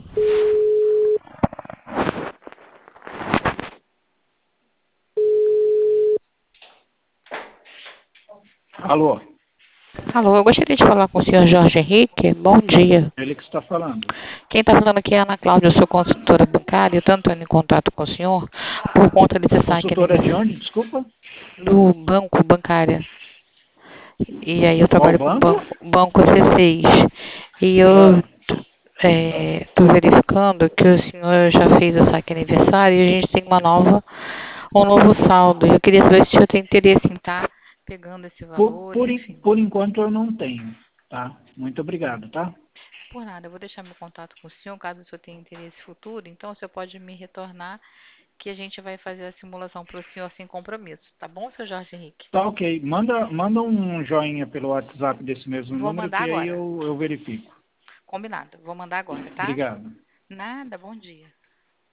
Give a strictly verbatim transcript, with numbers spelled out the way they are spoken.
Alô? Alô, eu gostaria de falar com o senhor Jorge Henrique. Bom dia. Ele que está falando. Quem está falando aqui é a Ana Cláudia, eu sou consultora bancária. Eu estou entrando em contato com o senhor por conta desse saque Consultora de onde, desculpa? do banco bancária. E aí eu Qual trabalho com o banco? banco, banco C seis. E eu estou verificando que o senhor já fez o saque aniversário e a gente tem uma nova, um novo saldo. Eu queria saber se o senhor tem interesse em estar pegando esse Por, valor, por, en- enfim. por enquanto eu não tenho, tá? Muito obrigado, tá? Por nada, eu vou deixar meu contato com o senhor, caso o senhor tenha interesse futuro. Então, o senhor pode me retornar que a gente vai fazer a simulação para o senhor sem compromisso. Tá bom, senhor Jorge Henrique? Tá ok. Manda, manda um joinha pelo WhatsApp desse mesmo Vou número mandar que aí agora. eu, eu verifico. Combinado. Vou mandar agora, tá? Obrigado. Nada, bom dia.